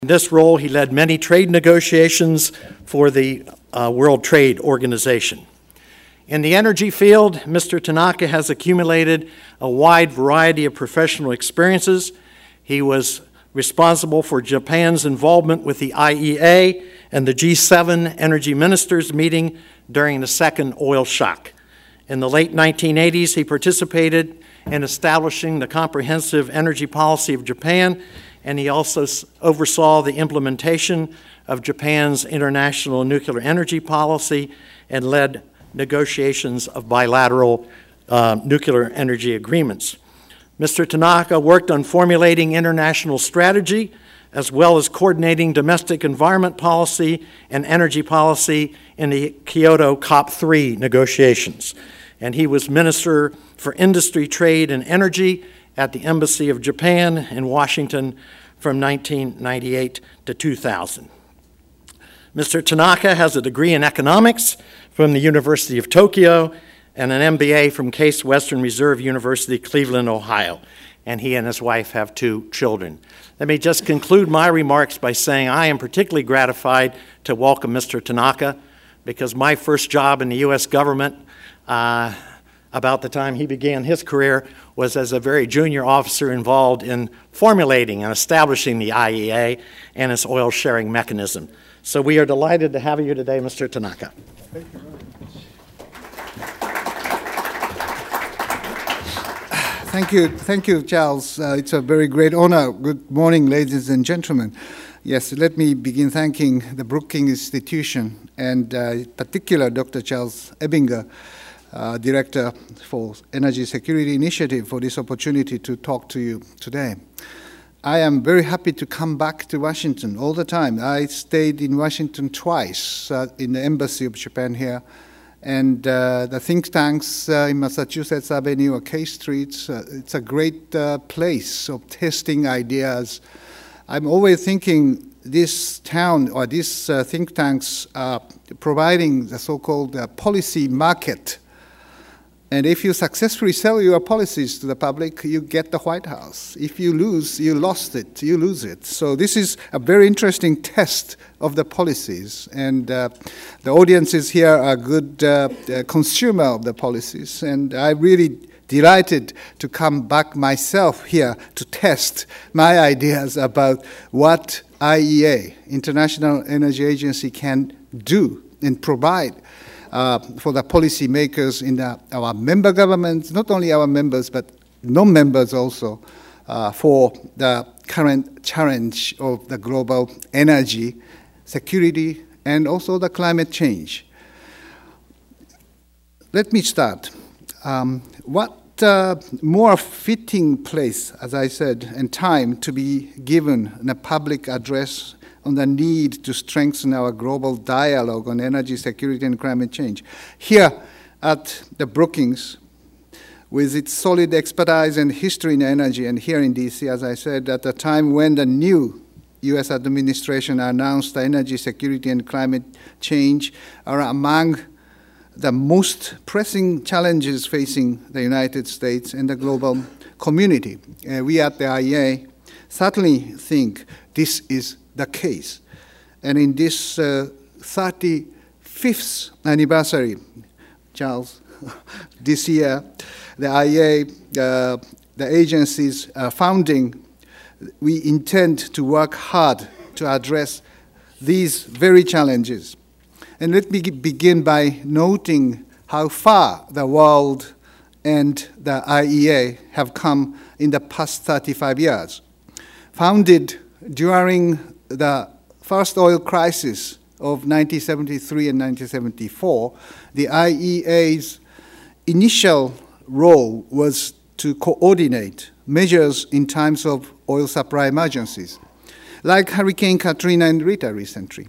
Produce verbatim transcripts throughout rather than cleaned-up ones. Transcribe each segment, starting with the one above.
In this role, he led many trade negotiations for the uh, World Trade Organization. In the energy field, Mister Tanaka has accumulated a wide variety of professional experiences. He was responsible for Japan's involvement with the I E A and the G seven energy ministers meeting during the second oil shock. In the late nineteen eighties, he participated in establishing the comprehensive energy policy of Japan, and he also oversaw the implementation of Japan's international nuclear energy policy and led negotiations of bilateral uh, nuclear energy agreements. Mister Tanaka worked on formulating international strategy as well as coordinating domestic environment policy and energy policy in the Kyoto COP three negotiations. And he was Minister for Industry, Trade, and Energy at the Embassy of Japan in Washington from nineteen ninety-eight to two thousand. Mister Tanaka has a degree in economics from the University of Tokyo and an M B A from Case Western Reserve University, Cleveland, Ohio. And he and his wife have two children. Let me just conclude my remarks by saying I am particularly gratified to welcome Mister Tanaka, because my first job in the U S government, uh, about the time he began his career, was as a very junior officer involved in formulating and establishing the I E A and its oil sharing mechanism. So we are delighted to have you today, Mister Tanaka. Thank you very much. Thank you, thank you, Charles. Uh, it's a very great honor. Good morning, ladies and gentlemen. Yes, let me begin thanking the Brookings Institution and uh, in particular Doctor Charles Ebinger, uh, Director for Energy Security Initiative, for this opportunity to talk to you today. I am very happy to come back to Washington all the time. I stayed in Washington twice, uh, in the Embassy of Japan here, and uh, the think tanks uh, in Massachusetts Avenue or K Street. Uh, it's a great uh, place of testing ideas. I'm always thinking this town or these uh, think tanks are providing the so-called uh, policy market. And if you successfully sell your policies to the public, you get the White House. If you lose, you lost it, you lose it. So this is a very interesting test of the policies. And uh, the audiences here are good uh, uh, consumer of the policies. And I'm really delighted to come back myself here to test my ideas about what I E A, International Energy Agency, can do and provide Uh, for the policy makers in the, our member governments, not only our members, but non-members also, uh, for the current challenge of the global energy security and also the climate change. Let me start. Um, what uh, more fitting place, as I said, and time to be given in a public address on the need to strengthen our global dialogue on energy security and climate change. Here at the Brookings, with its solid expertise and history in energy, and here in D C, as I said, at the time when the new U S administration announced the energy security and climate change are among the most pressing challenges facing the United States and the global community. Uh, we at the I E A certainly think this is the case. And in this uh, thirty-fifth anniversary, Charles, this year, the I E A, uh, the agency's uh, founding, we intend to work hard to address these very challenges. And let me begin by noting how far the world and the I E A have come in the past thirty-five years. Founded during the first oil crisis of nineteen seventy-three and nineteen seventy-four, the I E A's initial role was to coordinate measures in times of oil supply emergencies, like Hurricane Katrina and Rita recently.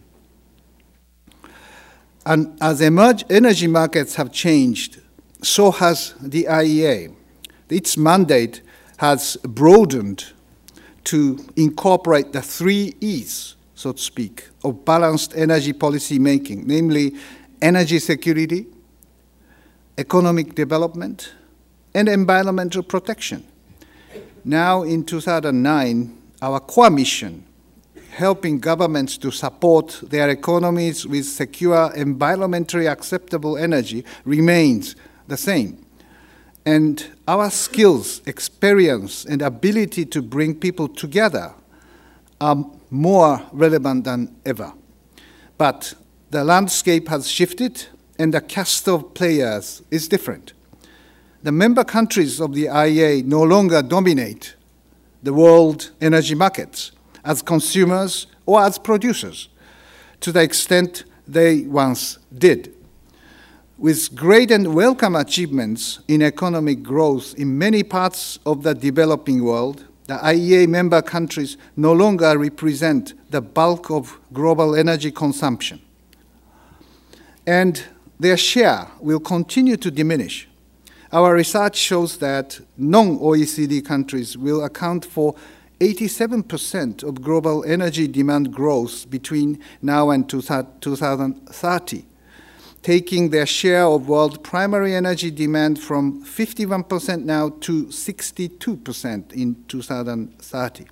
And as emerge, energy markets have changed, so has the I E A. Its mandate has broadened to incorporate the three E's, so to speak, of balanced energy policy making, namely energy security, economic development, and environmental protection. Now in two thousand nine, our core mission helping governments to support their economies with secure, environmentally acceptable energy remains the same. And our skills, experience, and ability to bring people together are more relevant than ever. But the landscape has shifted, and the cast of players is different. The member countries of the I E A no longer dominate the world energy markets as consumers or as producers to the extent they once did. With great and welcome achievements in economic growth in many parts of the developing world, the I E A member countries no longer represent the bulk of global energy consumption. And their share will continue to diminish. Our research shows that non-O E C D countries will account for eighty-seven percent of global energy demand growth between now and two thousand thirty, taking their share of world primary energy demand from fifty-one percent now to sixty-two percent in two thousand thirty.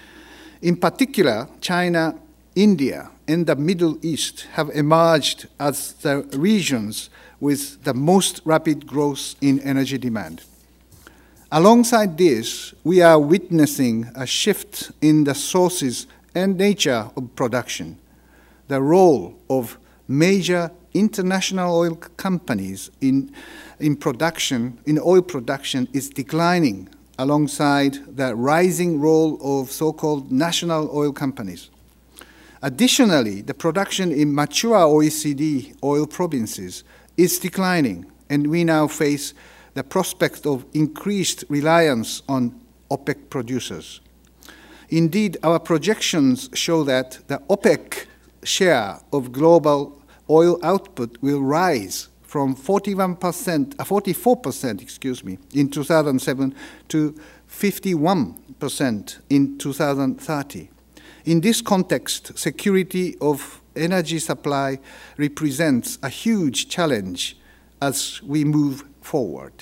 In particular, China, India, and the Middle East have emerged as the regions with the most rapid growth in energy demand. Alongside this, we are witnessing a shift in the sources and nature of production. The role of major international oil companies in, in production, in oil production, is declining alongside the rising role of so-called national oil companies. Additionally, the production in mature O E C D oil provinces is declining, and we now face the prospect of increased reliance on OPEC producers. Indeed, our projections show that the OPEC share of global oil output will rise from forty-one percent, uh, forty-four percent, excuse me, in two thousand seven to fifty-one percent in two thousand thirty. In this context, security of energy supply represents a huge challenge as we move forward.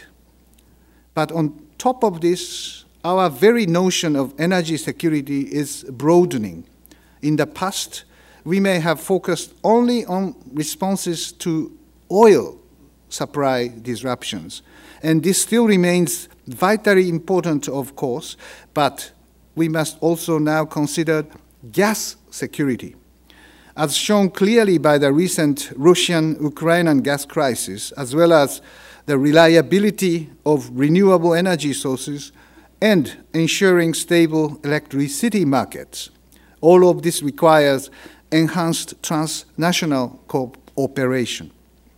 But on top of this, our very notion of energy security is broadening. In the past, we may have focused only on responses to oil supply disruptions, and this still remains vitally important, of course, but we must also now consider gas security. As shown clearly by the recent Russian-Ukrainian gas crisis, as well as the reliability of renewable energy sources and ensuring stable electricity markets. All of this requires enhanced transnational cooperation.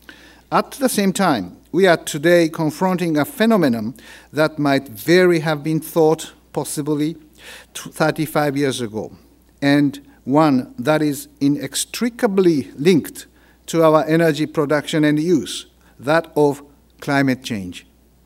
At the same time, we are today confronting a phenomenon that might very have been thought possibly thirty-five years ago, and one that is inextricably linked to our energy production and use, that of climate change.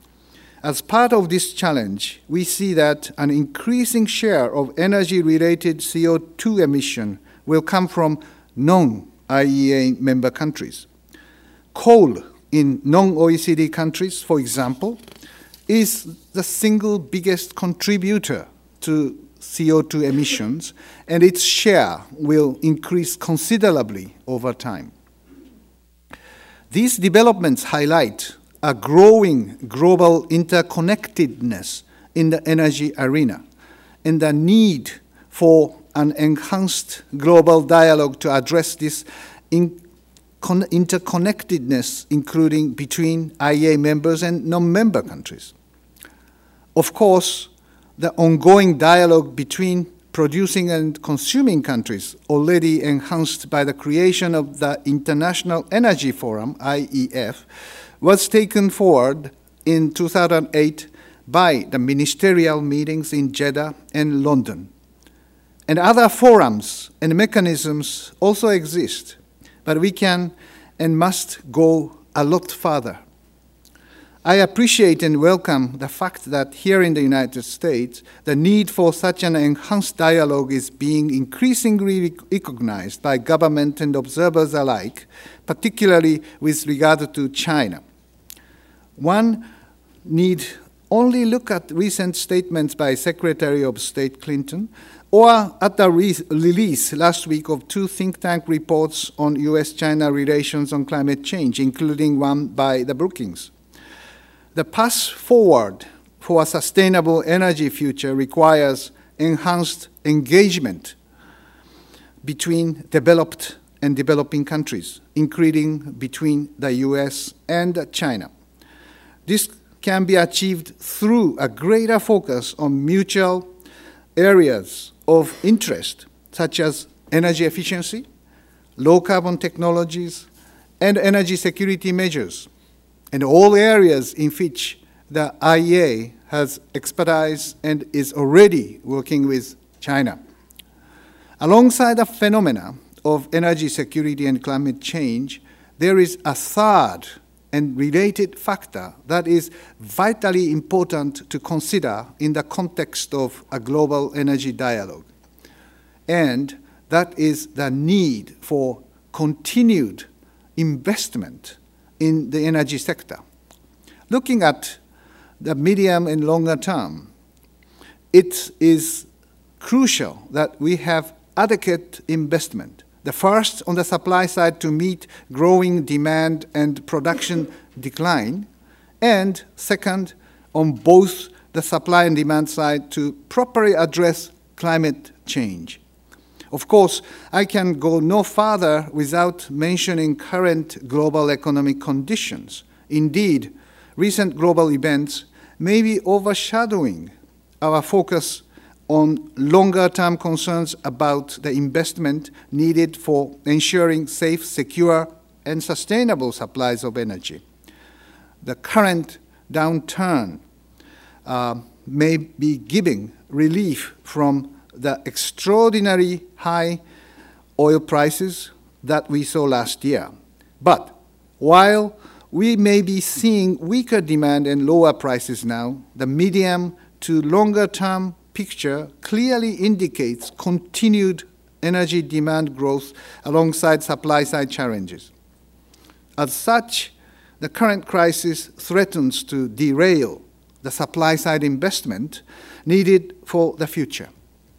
As part of this challenge, we see that an increasing share of energy-related C O two emission will come from non-I E A member countries. Coal in non-O E C D countries, for example, is the single biggest contributor to C O two emissions, and its share will increase considerably over time. These developments highlight a growing global interconnectedness in the energy arena and the need for an enhanced global dialogue to address this in interconnectedness, including between I E A members and non-member countries. Of course, the ongoing dialogue between producing and consuming countries, already enhanced by the creation of the International Energy Forum, I E F, was taken forward in two thousand eight by the ministerial meetings in Jeddah and London. And other forums and mechanisms also exist, but we can and must go a lot further. I appreciate and welcome the fact that here in the United States, the need for such an enhanced dialogue is being increasingly recognized by government and observers alike, particularly with regard to China. One need only look at recent statements by Secretary of State Clinton or at the re release last week of two think tank reports on U S China relations on climate change, including one by the Brookings. The path forward for a sustainable energy future requires enhanced engagement between developed and developing countries, including between the U S and China. This can be achieved through a greater focus on mutual areas of interest, such as energy efficiency, low-carbon technologies, and energy security measures, and all areas in which the I E A has expertise and is already working with China. Alongside the phenomena of energy security and climate change, there is a third and related factor that is vitally important to consider in the context of a global energy dialogue. And that is the need for continued investment in the energy sector. Looking at the medium and longer term, it is crucial that we have adequate investment. The first on the supply side to meet growing demand and production decline, and second on both the supply and demand side to properly address climate change. Of course, I can go no further without mentioning current global economic conditions. Indeed, recent global events may be overshadowing our focus on longer-term concerns about the investment needed for ensuring safe, secure, and sustainable supplies of energy. The current downturn uh, may be giving relief from the extraordinary high oil prices that we saw last year. But while we may be seeing weaker demand and lower prices now, the medium to longer-term picture clearly indicates continued energy demand growth alongside supply-side challenges. As such, the current crisis threatens to derail the supply-side investment needed for the future.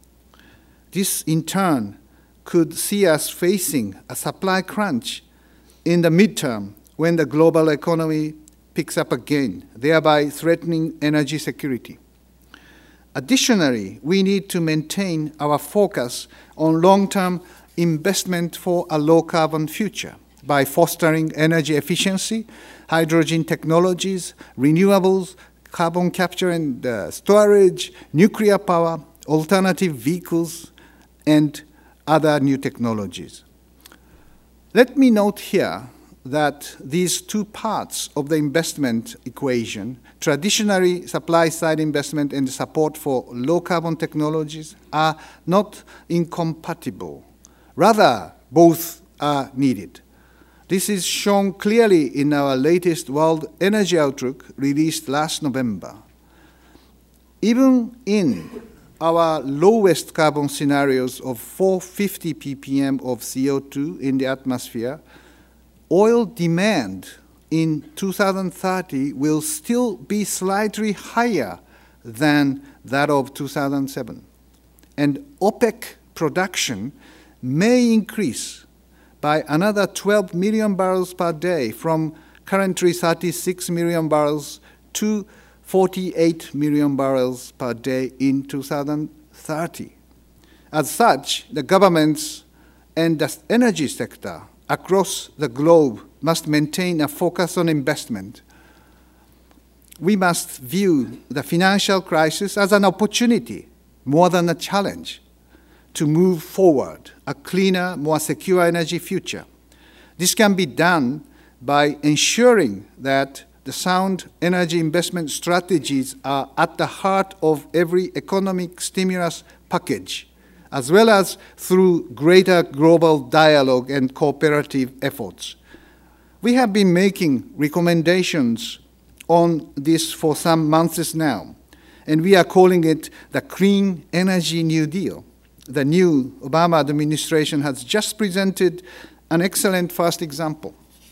This, in turn, could see us facing a supply crunch in the midterm when the global economy picks up again, thereby threatening energy security. Additionally, we need to maintain our focus on long-term investment for a low-carbon future by fostering energy efficiency, hydrogen technologies, renewables, carbon capture and uh, storage, nuclear power, alternative vehicles, and other new technologies. Let me note here that these two parts of the investment equation, traditionally supply-side investment and support for low-carbon technologies, are not incompatible. Rather, both are needed. This is shown clearly in our latest World Energy Outlook released last November. Even in our lowest carbon scenarios of four hundred fifty p p m of C O two in the atmosphere, oil demand in two thousand thirty will still be slightly higher than that of two thousand seven. And OPEC production may increase by another twelve million barrels per day from currently thirty-six million barrels to forty-eight million barrels per day in two thousand thirty. As such, the governments and the energy sector across the globe must maintain a focus on investment. We must view the financial crisis as an opportunity more than a challenge to move forward a cleaner, more secure energy future. This can be done by ensuring that the sound energy investment strategies are at the heart of every economic stimulus package, as well as through greater global dialogue and cooperative efforts. We have been making recommendations on this for some months now, and we are calling it the Clean Energy New Deal. The new Obama administration has just presented an excellent first example.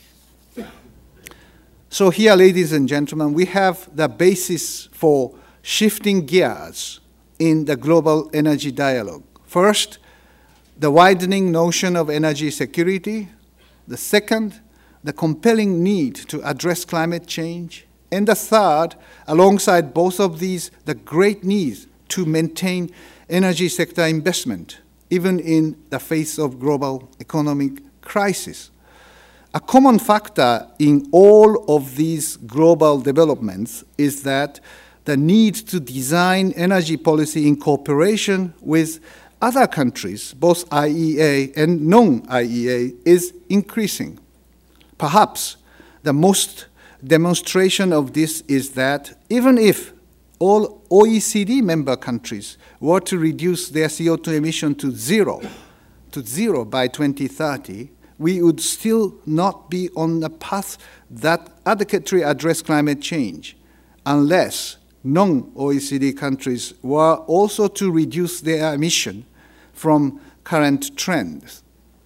So here, ladies and gentlemen, we have the basis for shifting gears in the global energy dialogue. First, the widening notion of energy security. The second, the compelling need to address climate change. And the third, alongside both of these, the great need to maintain energy sector investment, even in the face of global economic crisis. A common factor in all of these global developments is that the need to design energy policy in cooperation with other countries, both I E A and non-I E A, is increasing. Perhaps the most demonstration of this is that even if all O E C D member countries were to reduce their C O two emission to zero, to zero by twenty thirty, we would still not be on a path that adequately address climate change unless non-O E C D countries were also to reduce their emission from current trends.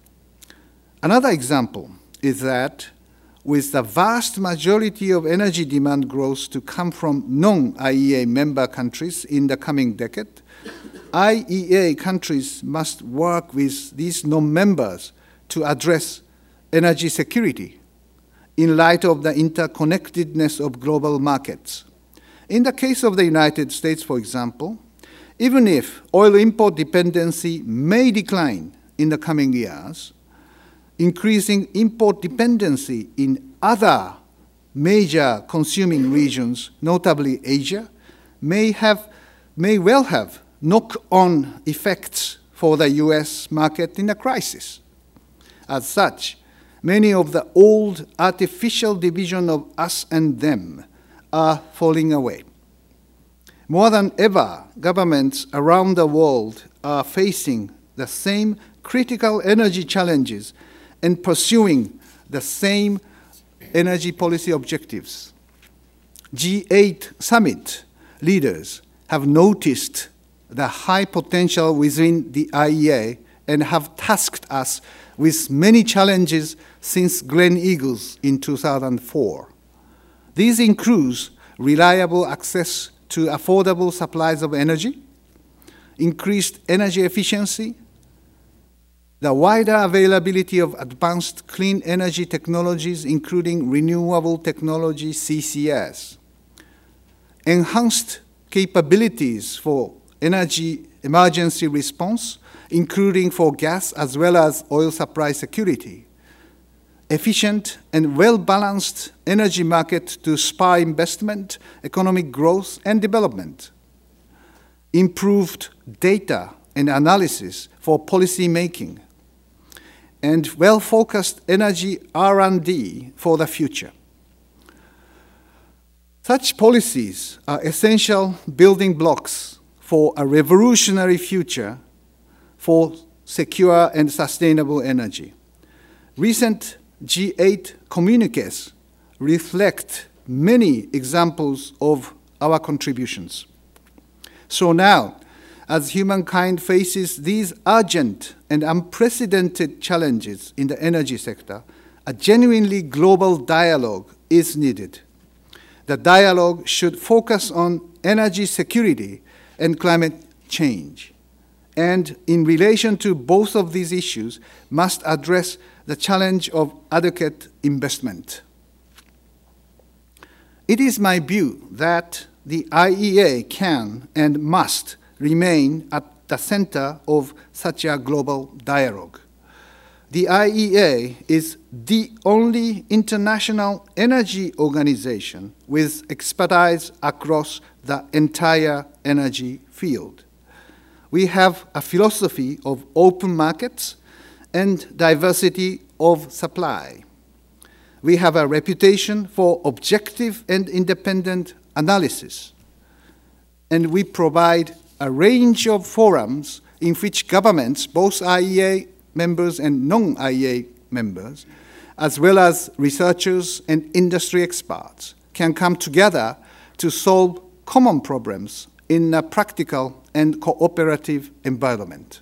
Another example is that with the vast majority of energy demand growth to come from non-I E A member countries in the coming decade, I E A countries must work with these non-members to address energy security in light of the interconnectedness of global markets. In the case of the United States, for example, even if oil import dependency may decline in the coming years, increasing import dependency in other major consuming regions, notably Asia, may have, may well have knock-on effects for the U S market in a crisis. As such, many of the old artificial division of us and them are falling away. More than ever, governments around the world are facing the same critical energy challenges and pursuing the same energy policy objectives. G eight summit leaders have noticed the high potential within the I E A and have tasked us with many challenges since Glen Eagles in two thousand four. These include reliable access to affordable supplies of energy, increased energy efficiency, the wider availability of advanced clean energy technologies, including renewable technology, C C S, enhanced capabilities for energy emergency response, including for gas as well as oil supply security, efficient and well-balanced energy market to spur investment, economic growth, and development, improved data and analysis for policy making, and well-focused energy R and D for the future. Such policies are essential building blocks for a revolutionary future for secure and sustainable energy. Recent G eight communiques reflect many examples of our contributions. So now, as humankind faces these urgent and unprecedented challenges in the energy sector, a genuinely global dialogue is needed. The dialogue should focus on energy security and climate change, and in relation to both of these issues, must address the challenge of adequate investment. It is my view that the I E A can and must remain at the center of such a global dialogue. The I E A is the only international energy organization with expertise across the entire energy field. We have a philosophy of open markets and diversity of supply. We have a reputation for objective and independent analysis, and we provide a range of forums in which governments, both I E A members and non-I E A members, as well as researchers and industry experts, can come together to solve common problems in a practical and cooperative environment.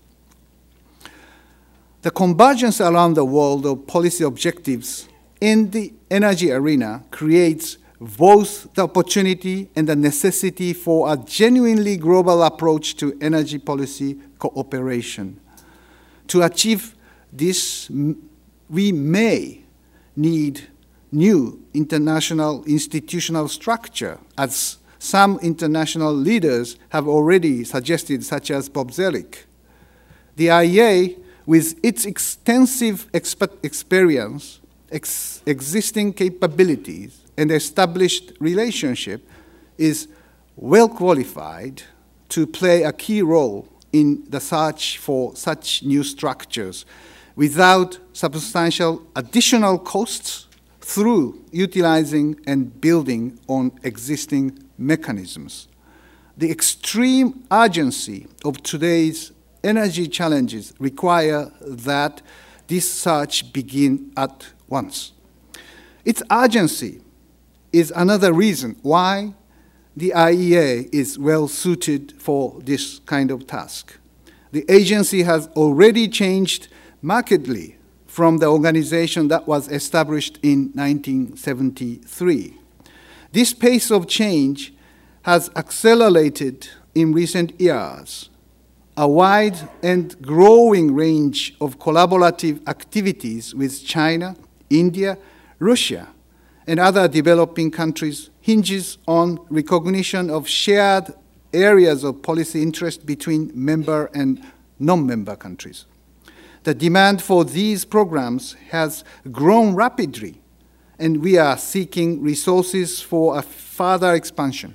The convergence around the world of policy objectives in the energy arena creates both the opportunity and the necessity for a genuinely global approach to energy policy cooperation. To achieve this, we may need new international institutional structure, as some international leaders have already suggested, such as Bob Zoellick. The I E A, with its extensive exp- experience, ex- existing capabilities, and established relationship, is well qualified to play a key role in the search for such new structures without substantial additional costs through utilizing and building on existing mechanisms. The extreme urgency of today's energy challenges require that this search begin at once. Its urgency is another reason why the I E A is well suited for this kind of task. The agency has already changed markedly from the organization that was established in nineteen seventy-three. This pace of change has accelerated in recent years. A wide and growing range of collaborative activities with China, India, Russia, and other developing countries hinges on recognition of shared areas of policy interest between member and non-member countries. The demand for these programs has grown rapidly, and we are seeking resources for a further expansion.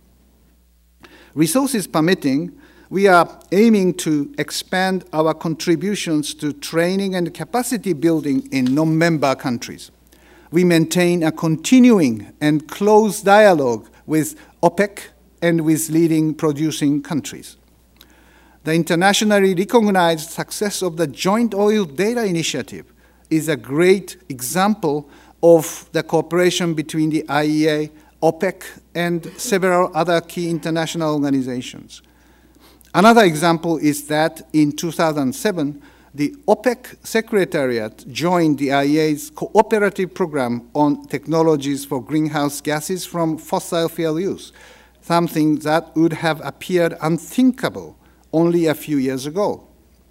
Resources permitting, we are aiming to expand our contributions to training and capacity building in non-member countries. We maintain a continuing and close dialogue with OPEC and with leading producing countries. The internationally recognized success of the Joint Oil Data Initiative is a great example of the cooperation between the I E A, OPEC, and several other key international organizations. Another example is that in two thousand seven, the OPEC Secretariat joined the I E A's cooperative program on technologies for greenhouse gases from fossil fuel use, something that would have appeared unthinkable only a few years ago.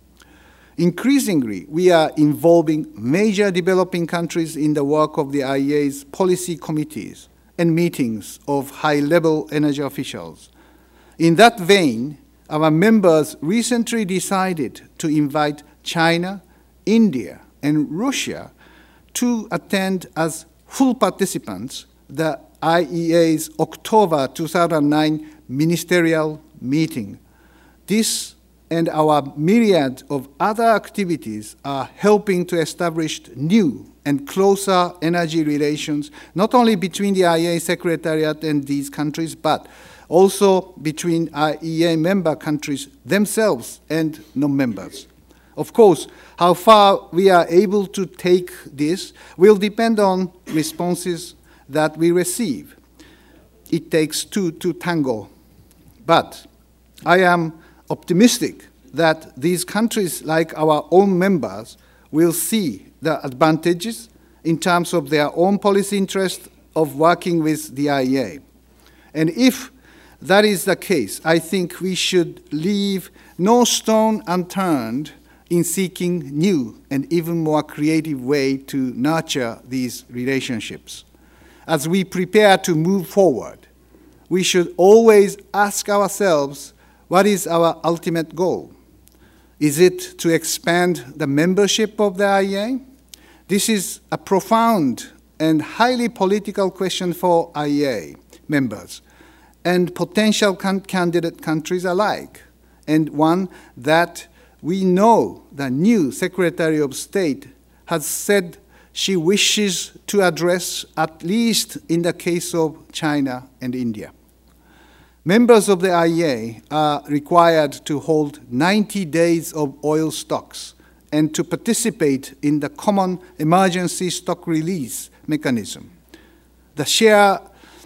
Increasingly, we are involving major developing countries in the work of the I E A's policy committees and meetings of high-level energy officials. In that vein, our members recently decided to invite China, India, and Russia to attend as full participants the I E A's October two thousand nine ministerial meeting. This and our myriad of other activities are helping to establish new and closer energy relations, not only between the I E A Secretariat and these countries, but also between I E A member countries themselves and non-members. Of course, how far we are able to take this will depend on responses that we receive. It takes two to tango. But I am optimistic that these countries, like our own members, will see the advantages in terms of their own policy interest of working with the I E A. And if that is the case, I think we should leave no stone unturned in seeking new and even more creative way to nurture these relationships. As we prepare to move forward, we should always ask ourselves, what is our ultimate goal? Is it to expand the membership of the I E A? This is a profound and highly political question for I E A members and potential can- candidate countries alike, and one that we know the new Secretary of State has said she wishes to address, at least in the case of China and India. Members of the I E A are required to hold ninety days of oil stocks and to participate in the common emergency stock release mechanism. The share,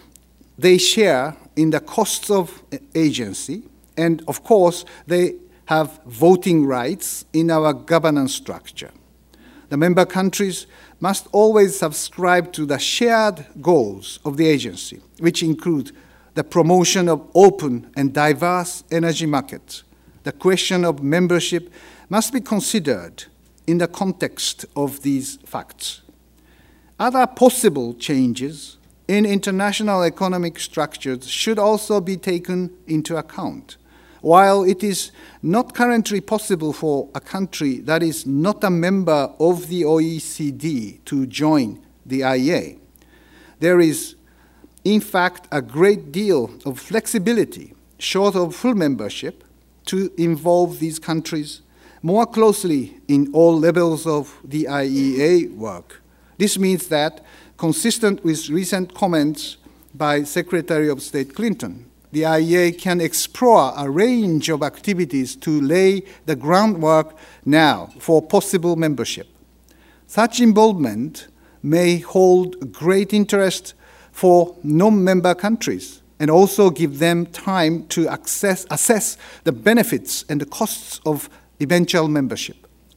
they share in the costs of agency, and of course, they have voting rights in our governance structure. The member countries must always subscribe to the shared goals of the agency, which include the promotion of open and diverse energy markets. The question of membership must be considered in the context of these facts. Other possible changes in international economic structures should also be taken into account. While it is not currently possible for a country that is not a member of the O E C D to join the I E A, there is, in fact, a great deal of flexibility, short of full membership, to involve these countries more closely in all levels of the I E A work. This means that, consistent with recent comments by Secretary of State Clinton, the I E A can explore a range of activities to lay the groundwork now for possible membership. Such involvement may hold great interest for non-member countries and also give them time to access, assess the benefits and the costs of eventual membership.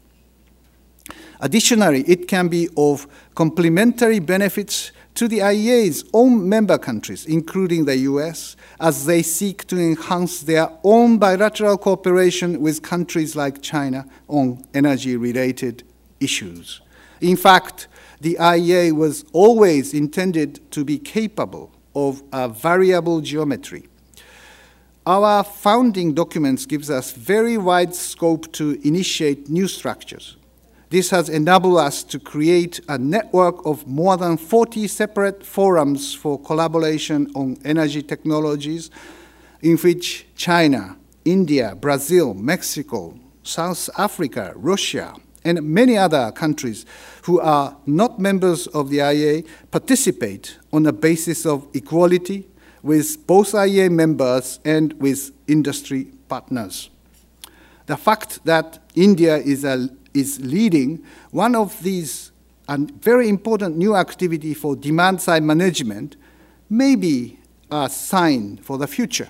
Additionally, it can be of complementary benefits to the I E A's own member countries, including the U S, as they seek to enhance their own bilateral cooperation with countries like China on energy-related issues. In fact, the I E A was always intended to be capable of a variable geometry. Our founding documents gives us very wide scope to initiate new structures. This has enabled us to create a network of more than forty separate forums for collaboration on energy technologies in which China, India, Brazil, Mexico, South Africa, Russia, and many other countries who are not members of the I E A participate on the basis of equality with both I E A members and with industry partners. The fact that India is a is leading one of these and very important new activity for demand-side management may be a sign for the future.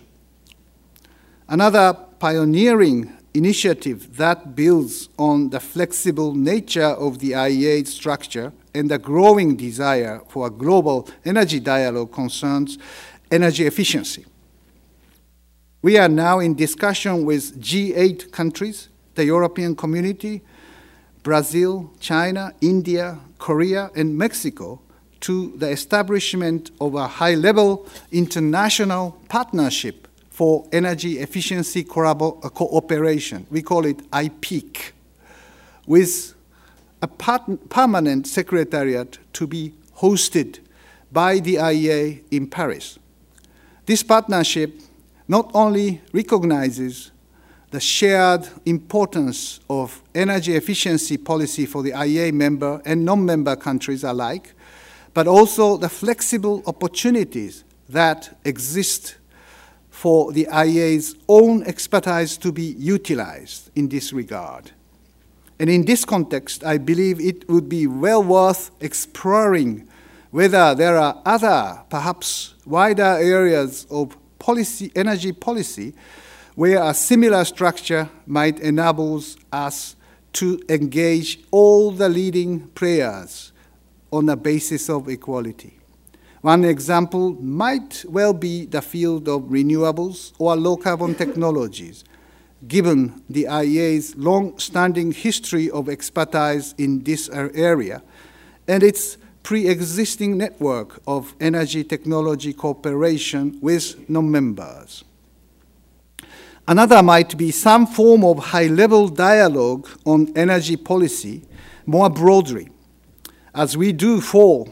Another pioneering initiative that builds on the flexible nature of the I E A structure and the growing desire for a global energy dialogue concerns energy efficiency. We are now in discussion with G eight countries, the European Community, Brazil, China, India, Korea, and Mexico to the establishment of a high-level international partnership for energy efficiency cooperation. We call it I P E C, with a permanent secretariat to be hosted by the I E A in Paris. This partnership not only recognizes the shared importance of energy efficiency policy for the I E A member and non-member countries alike, but also the flexible opportunities that exist for the I E A's own expertise to be utilized in this regard. And in this context, I believe it would be well worth exploring whether there are other, perhaps wider areas of policy, energy policy where a similar structure might enable us to engage all the leading players on the basis of equality. One example might well be the field of renewables or low-carbon technologies, given the I E A's long-standing history of expertise in this area and its pre-existing network of energy technology cooperation with non-members. Another might be some form of high-level dialogue on energy policy more broadly, as we do for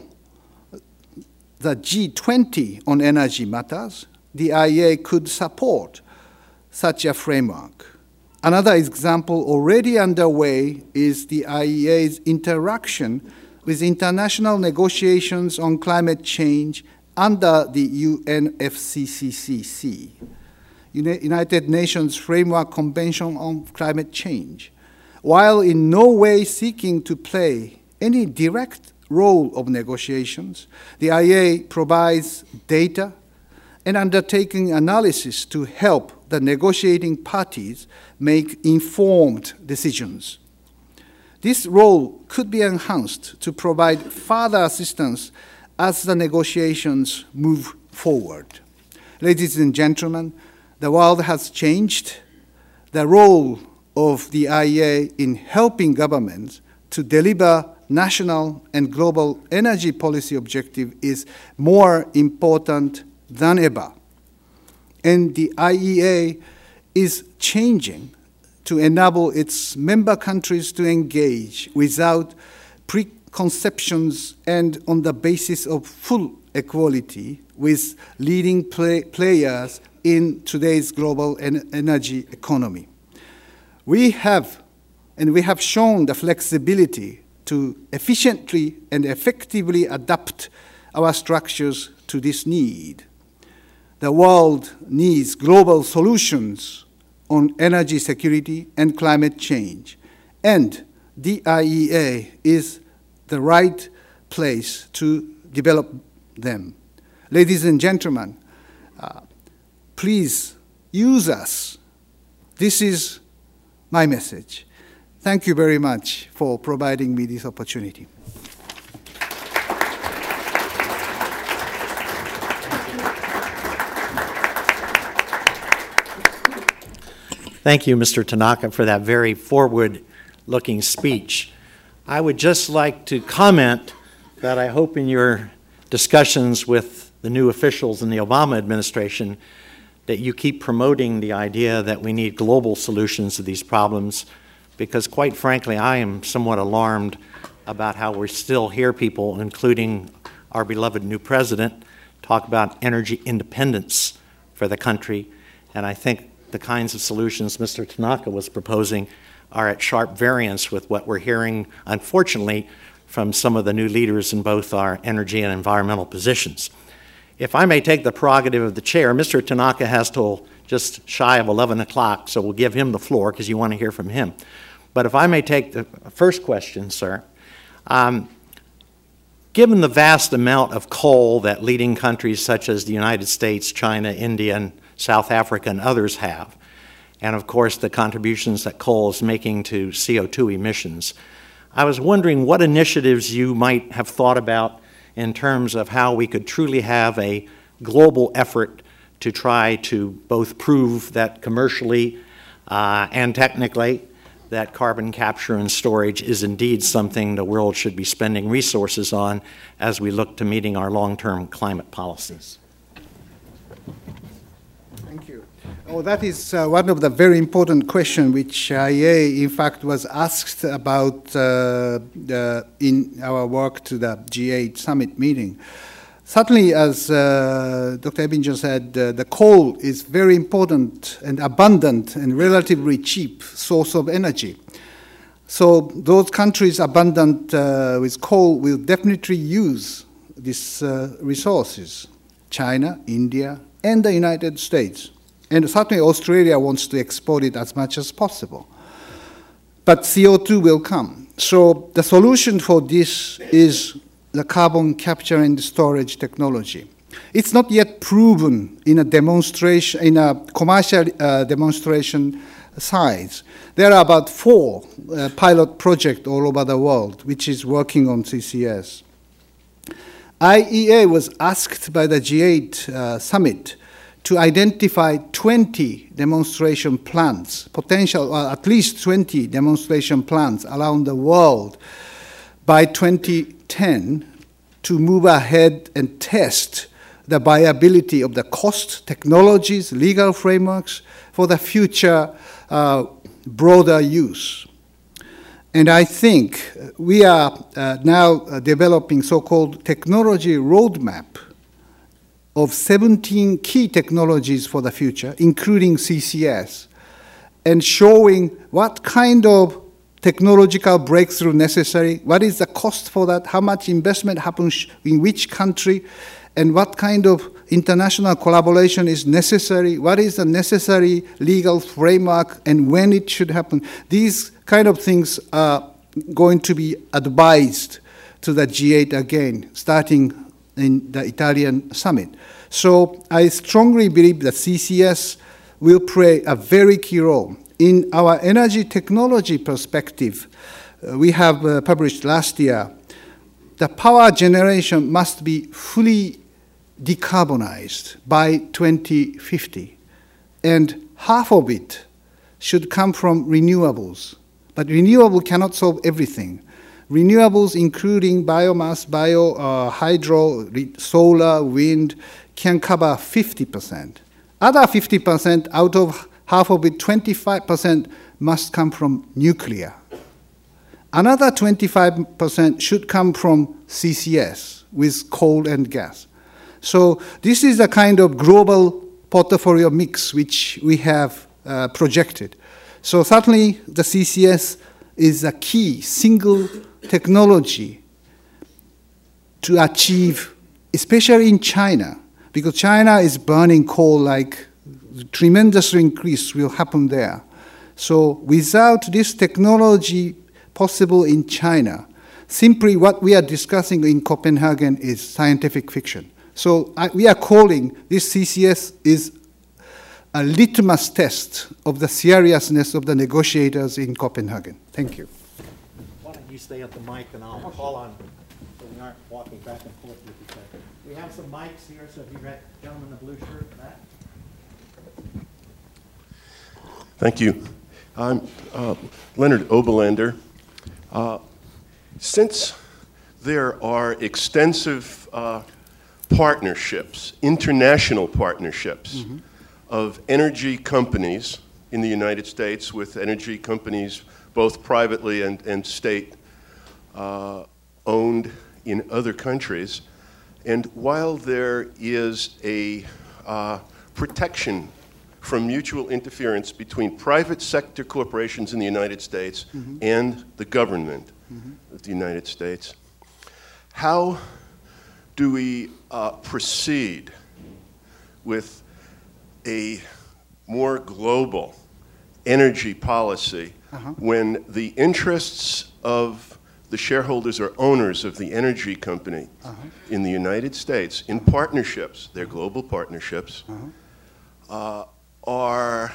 the G twenty on energy matters. The I E A could support such a framework. Another example already underway is the I E A's interaction with international negotiations on climate change under the U N F C C C, United Nations Framework Convention on Climate Change. While in no way seeking to play any direct role of negotiations, the I E A provides data and undertaking analysis to help the negotiating parties make informed decisions. This role could be enhanced to provide further assistance as the negotiations move forward. Ladies and gentlemen, the world has changed. The role of the I E A in helping governments to deliver national and global energy policy objective is more important than ever. And the I E A is changing to enable its member countries to engage without preconceptions and on the basis of full equality with leading play players in today's global en energy economy. We have, and we have shown the flexibility to efficiently and effectively adapt our structures to this need. The world needs global solutions on energy security and climate change, and the I E A is the right place to develop them. Ladies and gentlemen, uh, please use us. This is my message. Thank you very much for providing me this opportunity. Thank you, Mister Tanaka, for that very forward-looking speech. I would just like to comment that I hope in your discussions with the new officials in the Obama administration that you keep promoting the idea that we need global solutions to these problems, because quite frankly, I am somewhat alarmed about how we still hear people, including our beloved new president, talk about energy independence for the country. And I think the kinds of solutions Mister Tanaka was proposing are at sharp variance with what we're hearing, unfortunately, from some of the new leaders in both our energy and environmental positions. If I may take the prerogative of the chair, Mister Tanaka has till just shy of eleven o'clock, so we'll give him the floor because you want to hear from him. But if I may take the first question, sir. Um, given the vast amount of coal that leading countries such as the United States, China, India, and South Africa and others have, and of course the contributions that coal is making to C O two emissions, I was wondering what initiatives you might have thought about in terms of how we could truly have a global effort to try to both prove that commercially uh, and technically that carbon capture and storage is indeed something the world should be spending resources on as we look to meeting our long-term climate policies. Thank you. Oh, that is uh, one of the very important questions which I E A, in fact, was asked about uh, the, in our work to the G eight summit meeting. Certainly, as uh, Doctor Ebinger said, uh, the coal is very important and abundant and relatively cheap source of energy. So those countries abundant uh, with coal will definitely use these uh, resources. China, India, and the United States. And certainly Australia wants to export it as much as possible. But C O two will come. So the solution for this is the carbon capture and storage technology. It's not yet proven in a demonstration, in a commercial uh, demonstration size. There are about four uh, pilot projects all over the world which is working on C C S. I E A was asked by the G eight uh, summit to identify twenty demonstration plants, potential, uh, at least twenty demonstration plants around the world by twenty ten to move ahead and test the viability of the cost, technologies, legal frameworks for the future uh, broader use. And I think we are uh, now uh, developing so-called technology roadmap of seventeen key technologies for the future, including C C S, and showing what kind of technological breakthrough necessary, what is the cost for that, how much investment happens in which country, and what kind of international collaboration is necessary, what is the necessary legal framework, and when it should happen. These kind of things are going to be advised to the G eight again, starting in the Italian summit. So I strongly believe that C C S will play a very key role. In our energy technology perspective, uh, we have uh, published last year, the power generation must be fully decarbonized by twenty fifty, and half of it should come from renewables. But renewable cannot solve everything. Renewables, including biomass, bio, uh, hydro, re- solar, wind, can cover fifty percent. Other fifty percent, out of half of it, twenty-five percent must come from nuclear. Another twenty-five percent should come from C C S with coal and gas. So this is a kind of global portfolio mix which we have uh, projected. So certainly the C C S is a key single technology to achieve, especially in China, because China is burning coal like tremendous increase will happen there. So without this technology possible in China, simply what we are discussing in Copenhagen is scientific fiction. So I, we are calling this C C S is a litmus test of the seriousness of the negotiators in Copenhagen. Thank you. Why don't you stay at the mic and I'll call on so we aren't walking back and forth with each other. We have some mics here, so if you read, gentleman in the blue shirt, that. Thank you. I'm uh, Leonard Oberlander. Uh, since there are extensive uh, partnerships, international partnerships, mm-hmm. of energy companies in the United States with energy companies both privately and, and state uh, owned in other countries, and while there is a uh, protection from mutual interference between private sector corporations in the United States mm-hmm. and the government mm-hmm. of the United States, how do we uh, proceed with a more global energy policy uh-huh. when the interests of the shareholders or owners of the energy company uh-huh. in the United States, in partnerships, they're global partnerships, uh-huh. uh, are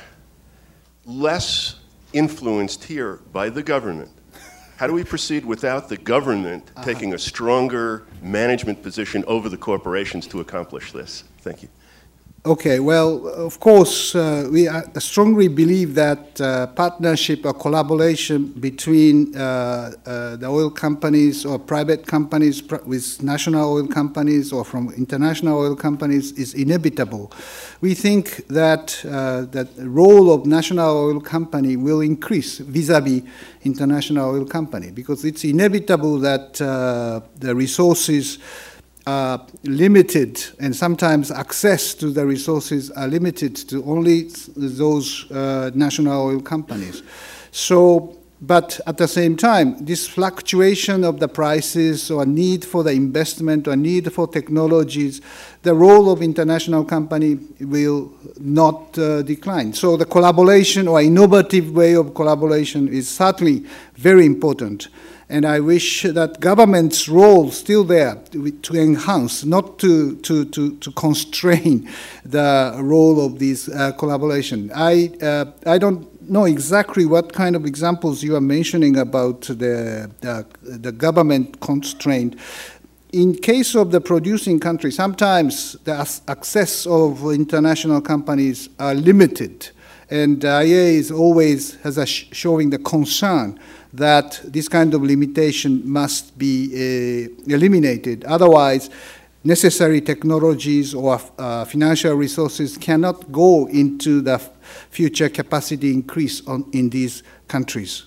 less influenced here by the government? How do we proceed without the government uh-huh. taking a stronger management position over the corporations to accomplish this? Thank you. Okay, well, of course, uh, we uh, strongly believe that uh, partnership or collaboration between uh, uh, the oil companies or private companies pr- with national oil companies or from international oil companies is inevitable. We think that uh, the role of national oil company will increase vis-a-vis international oil company because it's inevitable that uh, the resources are limited, and sometimes access to the resources are limited to only those uh, national oil companies. So, but at the same time, this fluctuation of the prices or need for the investment or need for technologies, the role of international company will not uh, decline. So the collaboration or innovative way of collaboration is certainly very important. And I wish that government's role still there to, to enhance, not to, to, to, to constrain the role of this uh, collaboration. I, uh, I don't know exactly what kind of examples you are mentioning about the, the, the government constraint. In case of the producing country, sometimes the access of international companies are limited. And I E A is always has a sh- showing the concern that this kind of limitation must be uh, eliminated. Otherwise, necessary technologies or uh, financial resources cannot go into the f- future capacity increase on, in these countries.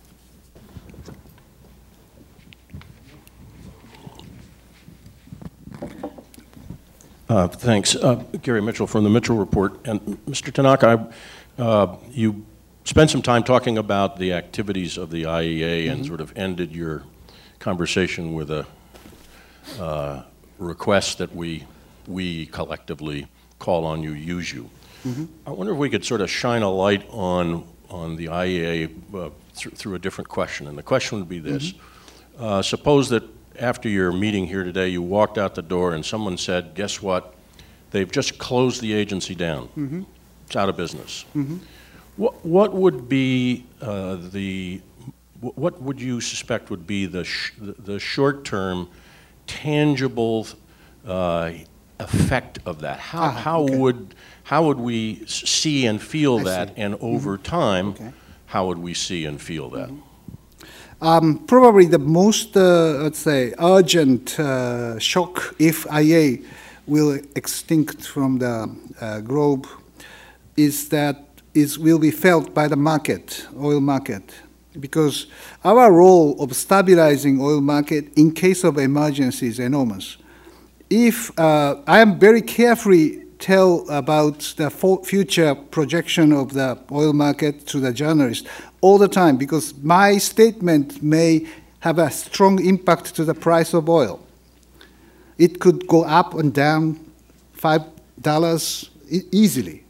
Uh, thanks. Uh, Gary Mitchell from the Mitchell Report. And Mister Tanaka, I, uh, you spent some time talking about the activities of the I E A mm-hmm. and sort of ended your conversation with a uh, request that we we collectively call on you, use you. Mm-hmm. I wonder if we could sort of shine a light on on the I E A uh, th- through a different question. And the question would be this. Mm-hmm. Uh, suppose that after your meeting here today, you walked out the door and someone said, guess what? They've just closed the agency down. Mm-hmm. It's out of business. Mm-hmm. What, what would be uh, the wh- what would you suspect would be the, sh- the the short-term, tangible uh, effect of that? How, Ah, how okay. would how would we s- see and feel I that, see. and over time, Okay. how would we see and feel that? Um, probably the most, uh, let's say, urgent uh, shock if I A will extinct from the uh, globe is that is will be felt by the market, oil market, because our role of stabilizing oil market in case of emergency is enormous. If uh, I am very carefully tell about the fo- future projection of the oil market to the journalists all the time, because my statement may have a strong impact to the price of oil. It could go up and down five dollars e- easily.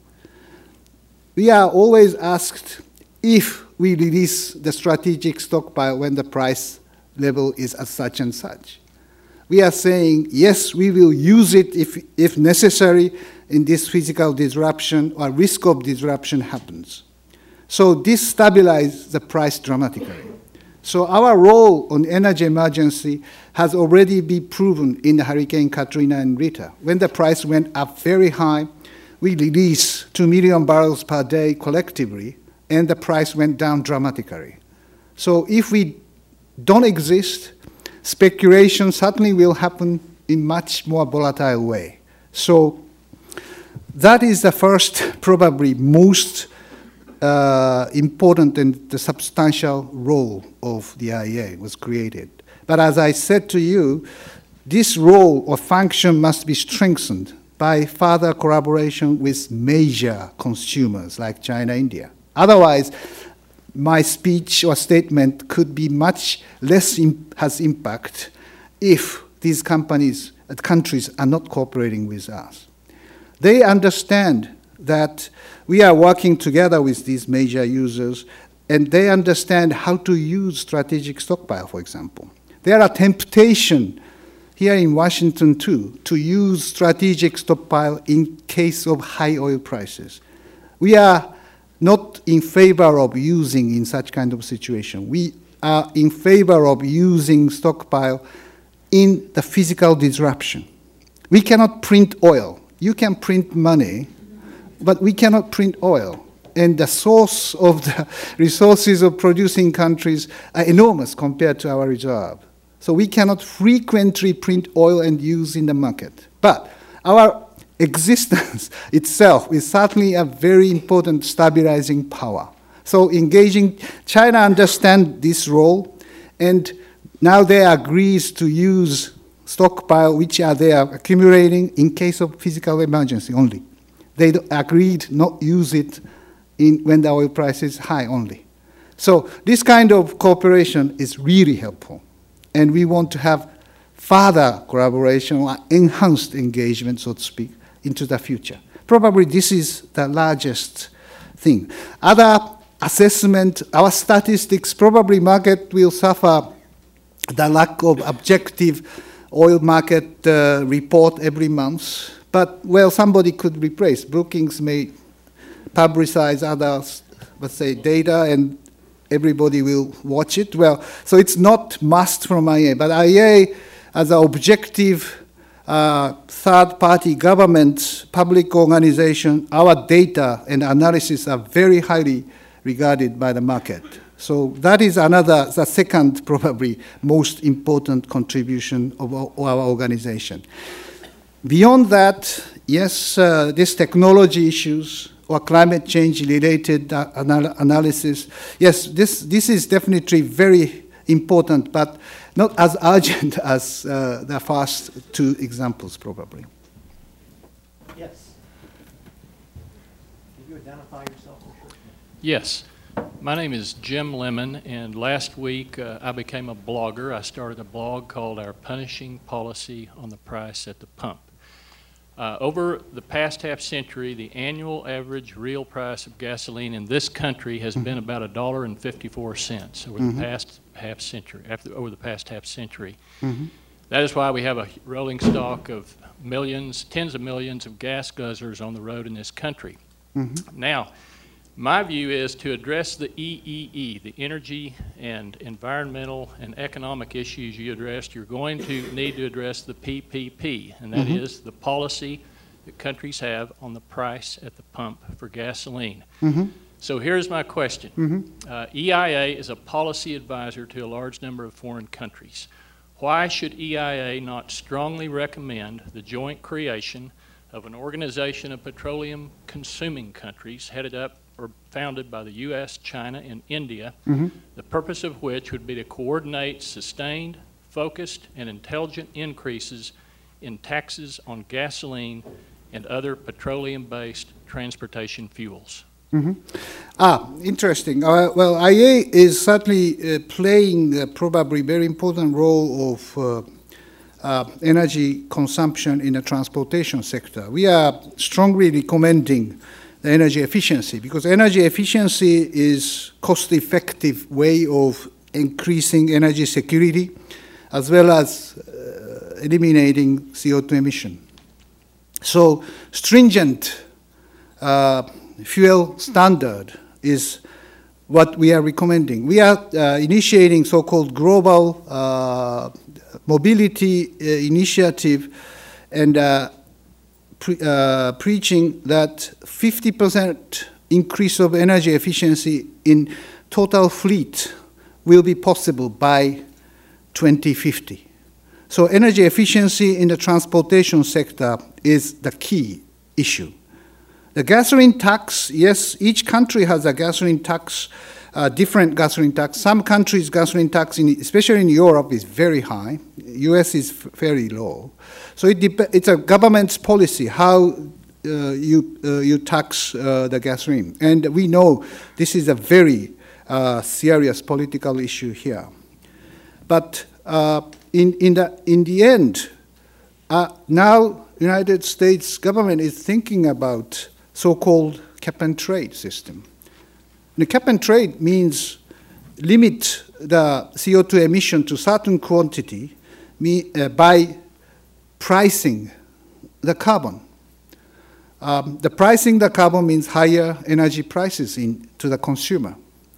We are always asked if we release the strategic stockpile when the price level is at such and such. We are saying, yes, we will use it if, if necessary in this physical disruption or risk of disruption happens. So this stabilizes the price dramatically. So our role on energy emergency has already been proven in the Hurricane Katrina and Rita. When the price went up very high, we released two million barrels per day collectively, and the price went down dramatically. So if we don't exist, speculation certainly will happen in much more volatile way. So that is the first, probably most uh, important and the substantial role of the I E A was created. But as I said to you, this role or function must be strengthened by further collaboration with major consumers like China, India. Otherwise, my speech or statement could be much less in, has impact if these companies, uh, countries are not cooperating with us. They understand that we are working together with these major users, and they understand how to use strategic stockpile, for example. There are temptations here in Washington, too, to use strategic stockpile in case of high oil prices. We are not in favor of using in such kind of situation. We are in favor of using stockpile in the physical disruption. We cannot print oil. You can print money, but we cannot print oil. And the source of the resources of producing countries are enormous compared to our reserve. So we cannot frequently print oil and use in the market. But our existence itself is certainly a very important stabilizing power. So engaging, China understands this role, and now they agrees to use stockpile which are there accumulating in case of physical emergency only. They agreed not use it in, when the oil price is high only. So this kind of cooperation is really helpful. And we want to have further collaboration or enhanced engagement, so to speak, into the future. Probably this is the largest thing. Other assessment, our statistics, probably market will suffer the lack of objective oil market uh, report every month. But, well, somebody could replace. Brookings may publicize other, let's say, data, and everybody will watch it. Well, so it's not must from I E A, but I E A as an objective uh, third-party government public organization, our data and analysis are very highly regarded by the market. So that is another, the second probably most important contribution of our, our organization. Beyond that, yes, uh, these technology issues or climate change-related uh, anal analysis, yes, this, this is definitely very important, but not as urgent as uh, the first two examples, probably. Yes. Can you identify yourself? Yes. My name is Jim Lemon, and last week uh, I became a blogger. I started a blog called Our Punishing Policy on the Price at the Pump. Uh, over the past half century, the annual average real price of gasoline in this country has been about a dollar and fifty-four cents over Mm-hmm. the past half century. After over the past half century, Mm-hmm. that is why we have a rolling stock of millions, tens of millions of gas guzzlers on the road in this country. Mm-hmm. Now, My view is to address the E E E, the energy and environmental and economic issues you addressed, you're going to need to address the P P P, and that mm-hmm. is the policy that countries have on the price at the pump for gasoline. Mm-hmm. So here's my question. Mm-hmm. uh, E I A is a policy advisor to a large number of foreign countries. Why should E I A not strongly recommend the joint creation of an organization of petroleum-consuming countries headed up or founded by the U S, China, and India, mm-hmm. the purpose of which would be to coordinate sustained, focused, and intelligent increases in taxes on gasoline and other petroleum-based transportation fuels? Mm-hmm. Ah, interesting. Uh, well, I E A is certainly uh, playing a probably very important role of uh, uh, energy consumption in the transportation sector. We are strongly recommending the energy efficiency, because energy efficiency is cost-effective way of increasing energy security, as well as uh, eliminating C O two emission. So stringent uh, fuel standard is what we are recommending. We are uh, initiating so-called global uh, mobility uh, initiative, and uh, Pre, uh, preaching that fifty percent increase of energy efficiency in total fleet will be possible by twenty fifty. So energy efficiency in the transportation sector is the key issue. The gasoline tax, yes, each country has a gasoline tax, uh, different gasoline tax. Some countries' gasoline tax, in, especially in Europe, is very high. U S is f- very low. So it dep- it's a government's policy how uh, you, uh, you tax uh, the gasoline. And we know this is a very uh, serious political issue here. But uh, in, in, the, in the end, uh, now United States government is thinking about so-called cap and trade system. The cap and trade means limit the C O two emission to certain quantity me, uh, by pricing the carbon. Um, the pricing the carbon means higher energy prices in, to the consumer.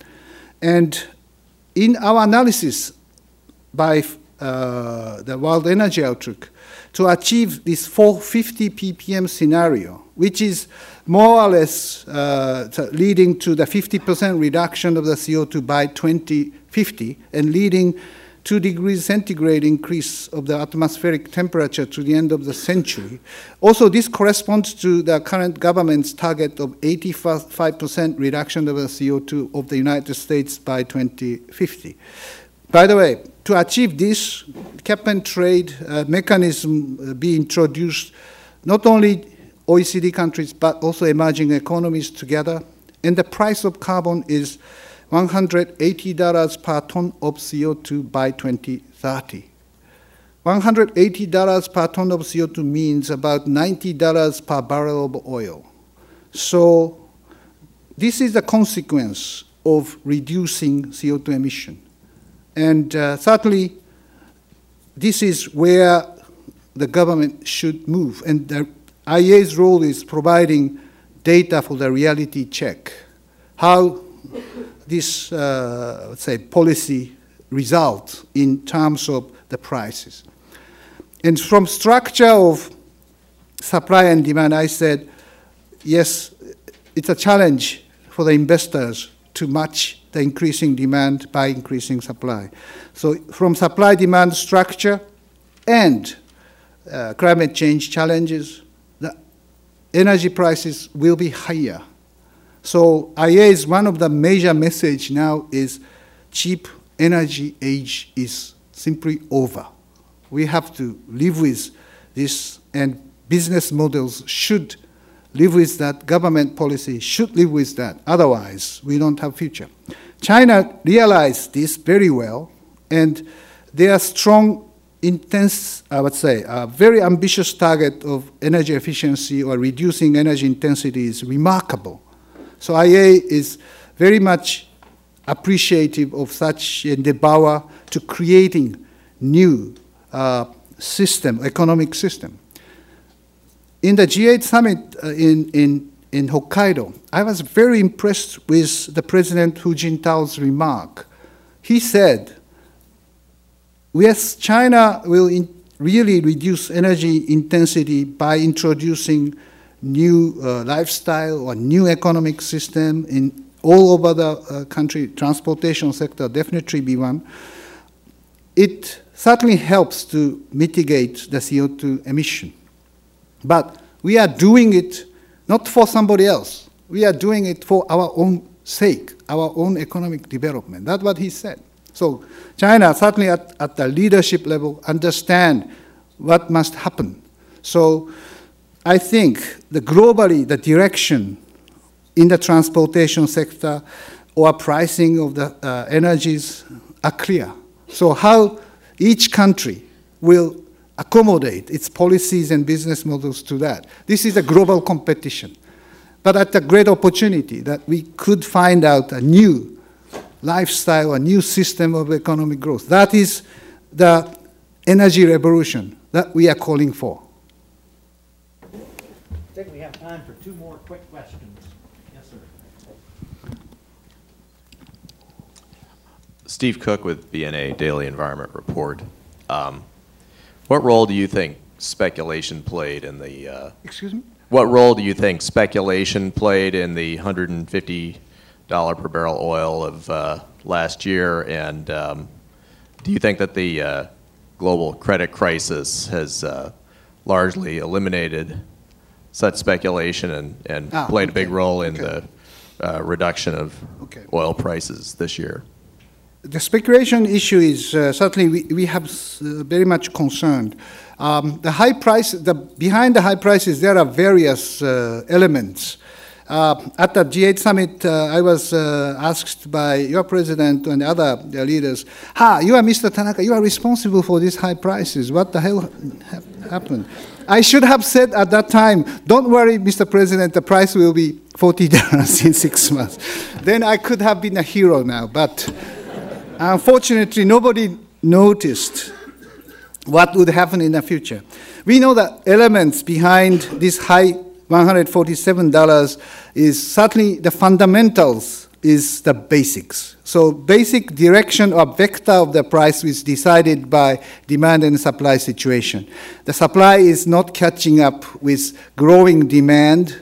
And in our analysis by uh, the World Energy Outlook, to achieve this four hundred fifty p p m scenario, which is more or less uh, leading to the fifty percent reduction of the C O two by twenty fifty and leading two degrees centigrade increase of the atmospheric temperature to the end of the century. Also, this corresponds to the current government's target of eighty-five percent reduction of the C O two of the United States by twenty fifty. By the way, to achieve this, cap and trade uh, mechanism uh, be introduced, not only O E C D countries, but also emerging economies together. And the price of carbon is one hundred eighty dollars per ton of C O two by twenty thirty. one hundred eighty dollars per ton of C O two means about ninety dollars per barrel of oil. So this is the consequence of reducing C O two emission. And uh, certainly, this is where the government should move. And the I E A's role is providing data for the reality check, how this, uh, let's say, policy results in terms of the prices. And from structure of supply and demand, I said, yes, it's a challenge for the investors to match the increasing demand by increasing supply. So from supply-demand structure and uh, climate change challenges, the energy prices will be higher. So I E A is one of the major message now is cheap energy age is simply over. We have to live with this, and business models should live with that, government policy should live with that, otherwise we don't have future. China realized this very well, and their strong, intense, I would say, a very ambitious target of energy efficiency or reducing energy intensity is remarkable. So I E A is very much appreciative of such endeavor to creating new uh, system, economic system. In the G eight summit uh, in, in in Hokkaido, I was very impressed with the President Hu Jintao's remark. He said, yes, China will in really reduce energy intensity by introducing new uh, lifestyle or new economic system in all over the uh, country. Transportation sector definitely be one. It certainly helps to mitigate the C O two emission. But we are doing it not for somebody else. We are doing it for our own sake, our own economic development. That's what he said. So China, certainly at, at the leadership level, understand what must happen. So I think the globally, the direction in the transportation sector or pricing of the uh, energies are clear. So how each country will accommodate its policies and business models to that. This is a global competition. But at a great opportunity that we could find out a new lifestyle, a new system of economic growth. That is the energy revolution that we are calling for. I think we have time for two more quick questions. Yes, sir. Steve Cook with B N A Daily Environment Report. Um, what role do you think speculation played in the... Uh, Excuse me? What role do you think speculation played in the one hundred fifty dollars per barrel oil of uh, last year? And um, do you think that the uh, global credit crisis has uh, largely eliminated such speculation and, and ah, played okay. a big role in okay. the uh, reduction of okay. oil prices this year? The speculation issue is uh, certainly we, we have uh, very much concerned. Um, the high price, the, behind the high prices, there are various uh, elements. Uh, at the G eight summit, uh, I was uh, asked by your president and other uh, leaders, ha, you are Mister Tanaka, you are responsible for these high prices. What the hell ha happened? I should have said at that time, don't worry, Mister President, the price will be forty dollars in six months. Then I could have been a hero now, but unfortunately, nobody noticed what would happen in the future. We know that elements behind this high one hundred forty-seven dollars is certainly the fundamentals, is the basics. So basic direction or vector of the price is decided by demand and supply situation. The supply is not catching up with growing demand,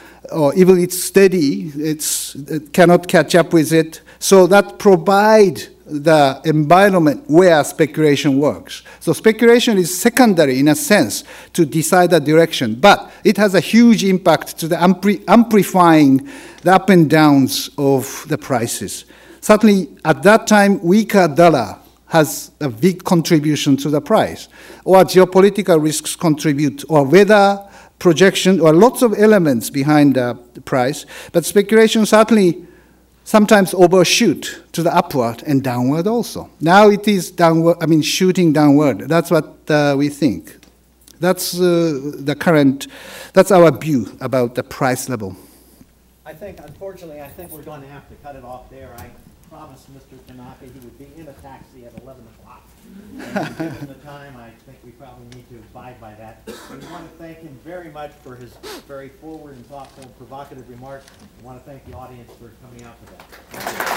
or even it's steady, it's, it cannot catch up with it. So that provide the environment where speculation works. So speculation is secondary in a sense to decide the direction, but it has a huge impact to the ampli amplifying the up and downs of the prices. Certainly at that time, weaker dollar has a big contribution to the price, or geopolitical risks contribute, or weather projection, or lots of elements behind uh, the price. But speculation certainly sometimes overshoot to the upward and downward also. Now it is downward, I mean shooting downward. That's what uh, we think. That's uh, the current, that's our view about the price level. I think, unfortunately, I think we're going to have to cut it off there. I promised Mister Tanaka he would be in a taxi at eleven o'clock. And given the time, I think we probably need to abide by that. We want to thank him very much for his very forward and thoughtful and provocative remarks. I want to thank the audience for coming out for that.